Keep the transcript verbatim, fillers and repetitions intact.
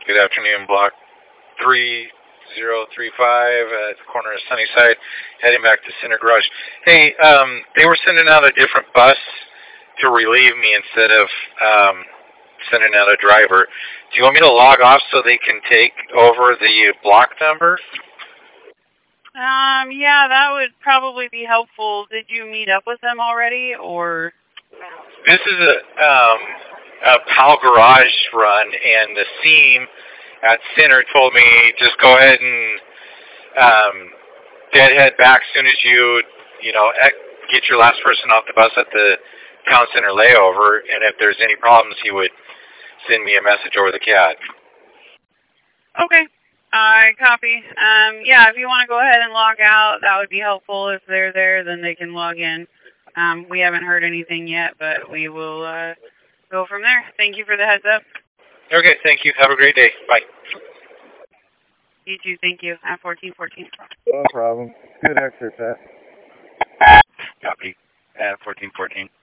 Good afternoon, Block three zero three five at the corner of Sunnyside, heading back to Center Garage. Hey, um, they were sending out a different bus to relieve me instead of um, sending out a driver. Do you want me to log off so they can take over the block number? Um, yeah, that would probably be helpful. Did you meet up with them already, or? This is a, um, a PAL Garage run, and the seam at Center told me just go ahead and um, deadhead back as soon as you, you know, get your last person off the bus at the Town Center layover, and if there's any problems, he would send me a message over the C A D. Okay. I copy. Um, yeah, if you want to go ahead and log out, that would be helpful. If they're there, then they can log in. Um, we haven't heard anything yet, but we will uh, go from there. Thank you for the heads up. Okay, thank you. Have a great day. Bye. You too. Thank you. At fourteen fourteen. No problem. Good exercise. Copy. At fourteen fourteen.